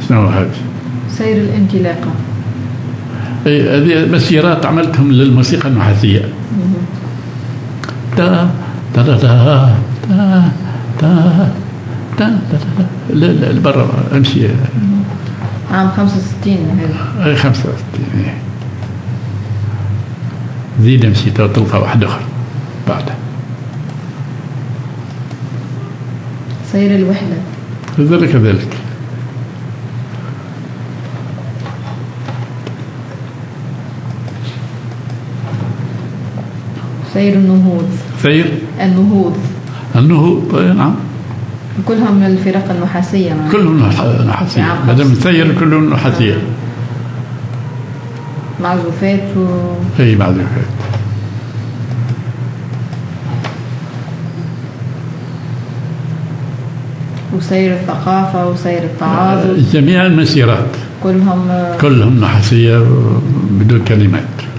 شنو هذا؟ سير الانطلاقة. اي هذه مسيرات عملتهم للموسيقى النحاسية. تا تا تا تا تا تا لا برا امشي. عام 65 هذا. اي 65. زيد امشي تلقى واحد اخر بعدها. سير الوحدة. كذلك. سير النهوض. سير النهوض. نعم. كلهم من الفرق النحاسية. كلهم نحاسية. ما دام سير كلهم نحاسية. معزوفات اي معزوفات. وسير الثقافة وسير التعاظم. جميع المسيرات كلهم نحاسية بدون كلمات.